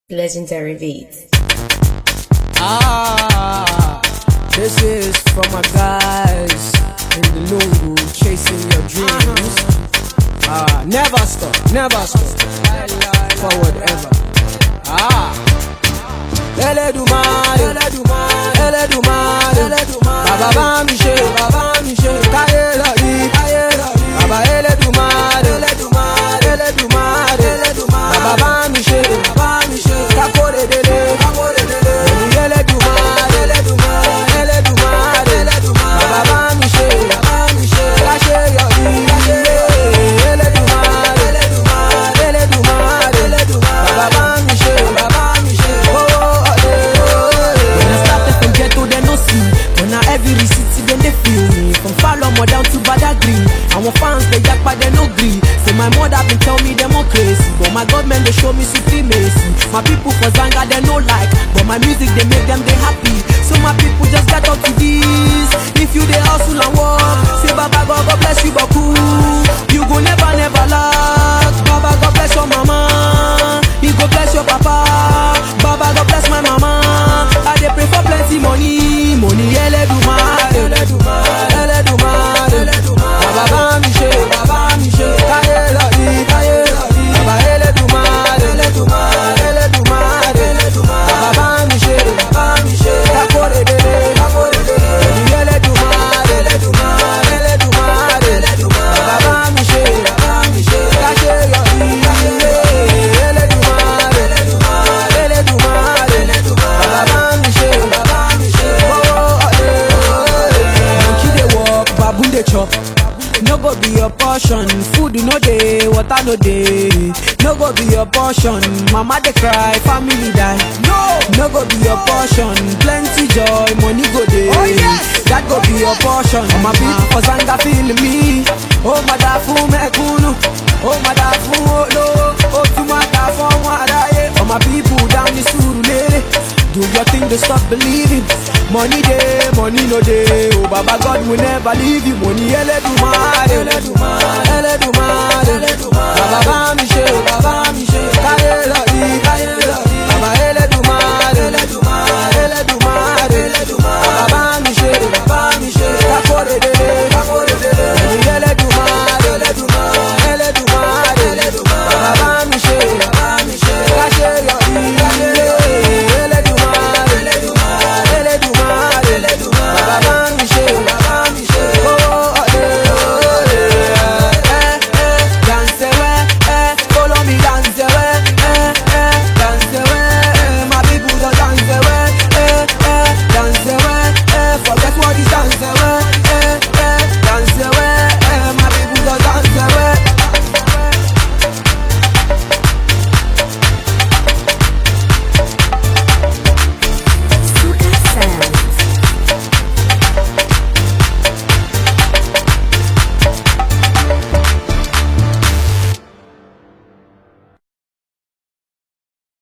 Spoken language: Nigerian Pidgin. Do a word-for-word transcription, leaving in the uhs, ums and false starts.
Legendary beats. Ah, this is for my guys in the Lungu chasing your dreams. Ah, never stop, never stop, forward ever. Ah, Ele Dumare, Ele Dumare, Ele Dumare, Ele Dumare. Baba ba mi ṣe, Baba mi ṣe, káyé lọ́rí, káyé lọ́rí. Baba Ele Dumare, Ele Dumare, Ele Dumare, Ele Dumare. Baba ba mi ṣe, Baba mi ṣe, kakore dele, kakore dele. Ele Dumare, Ele Dumare, Ele Dumare, Ele Dumare. Baba ba mi ṣe, Baba mi ṣe, káṣe yọrí, káṣe yọrí. Ele Dumare, Ele Dumare, Ele Dumare, Ele Dumare. Baba ba mi ṣe, Baba mi ṣe, oh oh oh. When I started from ghetto, they no see. When I every city, then they feel me. From Falomo down to Badagry, our fans they yak but they no gree. Say my mother been tell me them all crazy, but my government they show me supremacy. My people for Zanga they no like, but my music they make them they happy. So my people just get up to this. If you they hustle and work, say Baba God, God bless you Baku. You go never never lack. Baba God bless your mama, He go bless your papa. Baba God bless my mama. I they pray for plenty money, money. Ele Dumare, Ele Dumare, Ele Dumare, Ele Dumare. Baba ba mi ṣe, Baba mi ṣe, káyé lọ́rí, káyé lọ́rí. Baba Ele Dumare, Ele Dumare, Ele Dumare, Ele Dumare. Baba ba mi ṣe, Baba mi ṣe, kakore dele, kakore dele. Ele Dumare, Ele Dumare, Ele Dumare, Ele Dumare. Baba ba mi ṣe, Baba mi ṣe, káṣe yọrí, káṣe yọrí. Ele Dumare, Ele Dumare, Ele Dumare, Ele Dumare. Baba ba mi ṣe, Baba mi ṣe, oh oh oh. Monkey dey walk, baboon dey chop. No go be your portion, food no dey, water no dey. No go be your portion, mama dey cry, family die. No, no go be your portion, plenty joy, money go dey. Oh yes, that go be your portion. My people for Zanga feel me. Oh madafu mekunu, oh madafu olo, oh tumada for wadaye. Oh my people down the Surulere, do your thing to stop believing. Money day, money no day. Oh Baba God will never leave you. Money Ele Dumare, Ele Dumare, Ele Dumare, Ele Dumare. Baba ba mi ṣe, Baba mi ṣe, káyé lọ.